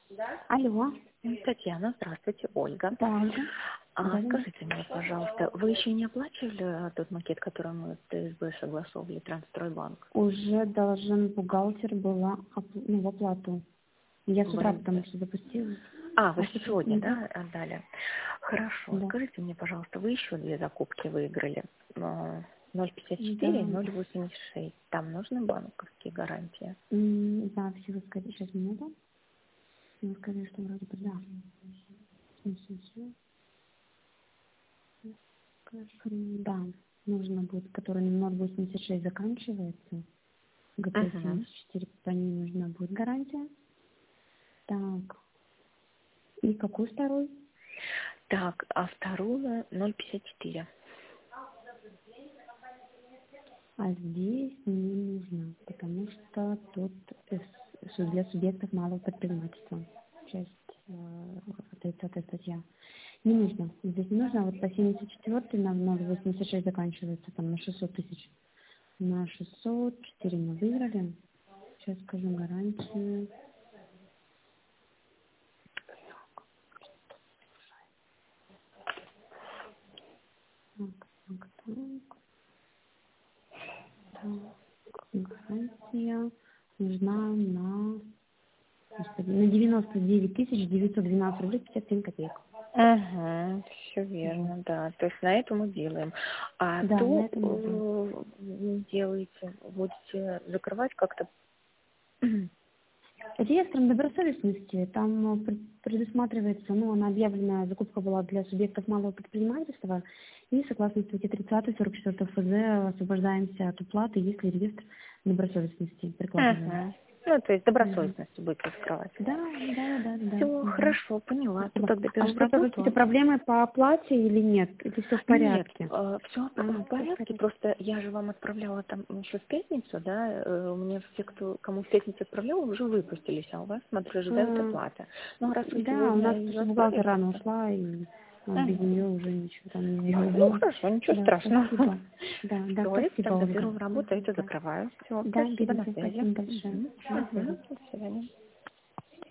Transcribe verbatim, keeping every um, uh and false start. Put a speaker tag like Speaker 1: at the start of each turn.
Speaker 1: Алло.
Speaker 2: Татьяна, здравствуйте, Ольга.
Speaker 1: Да, Ольга.
Speaker 2: А,
Speaker 1: Да, да.
Speaker 2: скажите мне, пожалуйста, вы еще не оплачивали тот макет, который мы с ТСБ согласовывали, Трансстройбанк?
Speaker 1: Уже должен бухгалтер была оп- ну, в оплату. Я с утра
Speaker 2: Вы-
Speaker 1: потому что запустила.
Speaker 2: А, вы
Speaker 1: А сейчас
Speaker 2: сегодня,
Speaker 1: не
Speaker 2: да, отдали? Хорошо.
Speaker 1: Да.
Speaker 2: Скажите мне, пожалуйста, вы еще две закупки выиграли? А, ноль пятьдесят четыре и
Speaker 1: Да.
Speaker 2: ноль восемьдесят шесть. Там нужны банковские гарантии?
Speaker 1: М, Да, все вы сказали. Сейчас минуту. Вы сказали, что вроде бы да. М, Да, нужно будет, который на ноль восемьдесят шесть заканчивается. ГП
Speaker 2: Угу.
Speaker 1: семьдесят четыре, по ней нужна будет гарантия. Так. И какой второй?
Speaker 2: Так, а вторую ноль пятьдесят четыре.
Speaker 1: А здесь не нужно, потому что тут э, с- для субъектов малого предпринимательства. Часть э, тридцатая статья. Не нужно. Здесь не нужно. А вот по семьдесят четыре на ноль восемьдесят шесть заканчивается там на шестьсот тысяч. На шестьсот четыре мы выиграли. Сейчас скажу гарантию. Так, так, так. Так, гарантия нужна на, господи, на девяносто девять тысяч девятьсот двенадцать рублей пятьдесят семь копеек.
Speaker 2: Угу, все
Speaker 1: Вот.
Speaker 2: верно, да. То есть на это мы делаем. А
Speaker 1: Да, на
Speaker 2: то
Speaker 1: это мы делаем.
Speaker 2: э, вы делаете, будете закрывать как-то? Мгм.
Speaker 1: Реестром добросовестности там э, пред- предусматривается, ну, она объявлена, закупка была для субъектов малого предпринимательства, и согласно статье тридцать сорок четыре ФЗ освобождаемся от уплаты, если реестр добросовестности прикладываем.
Speaker 2: Мгм. Ну, то есть
Speaker 1: Мгм.
Speaker 2: добросовестность будете закрывать.
Speaker 1: Да, да, да, да.
Speaker 2: Все,
Speaker 1: Мгм.
Speaker 2: хорошо, поняла. То
Speaker 1: Спасибо.
Speaker 2: тогда
Speaker 1: А
Speaker 2: беру в
Speaker 1: что-то какие-то
Speaker 2: работу.
Speaker 1: проблемы по оплате или нет? Или все в
Speaker 2: Нет,
Speaker 1: порядке?
Speaker 2: все
Speaker 1: А,
Speaker 2: в
Speaker 1: все в
Speaker 2: порядке,
Speaker 1: порядке.
Speaker 2: просто я же вам отправляла там еще в пятницу, да, э, у меня все, кто, кому в пятницу отправляла, уже выпустились, а у вас, смотрю, ожидают
Speaker 1: А,
Speaker 2: оплаты. Ну, раз вы
Speaker 1: да, у нас
Speaker 2: сегодня
Speaker 1: просто
Speaker 2: ее
Speaker 1: бухгалтер
Speaker 2: отправили,
Speaker 1: рано
Speaker 2: то...
Speaker 1: ушла, и а, без
Speaker 2: Мгм.
Speaker 1: нее уже ничего там не сделать.
Speaker 2: Ну,
Speaker 1: Ну,
Speaker 2: хорошо, ничего
Speaker 1: да,
Speaker 2: страшного.
Speaker 1: спасибо. Да, да,
Speaker 2: Все,
Speaker 1: спасибо,
Speaker 2: тогда
Speaker 1: Ольга.
Speaker 2: беру в работу,
Speaker 1: Мгм,
Speaker 2: это
Speaker 1: да.
Speaker 2: закрываю. Все,
Speaker 1: Да,
Speaker 2: спасибо, на
Speaker 1: берите,
Speaker 2: связи.
Speaker 1: спасибо большое.
Speaker 2: Мгм.
Speaker 1: На связи.
Speaker 2: Мгм. До свидания.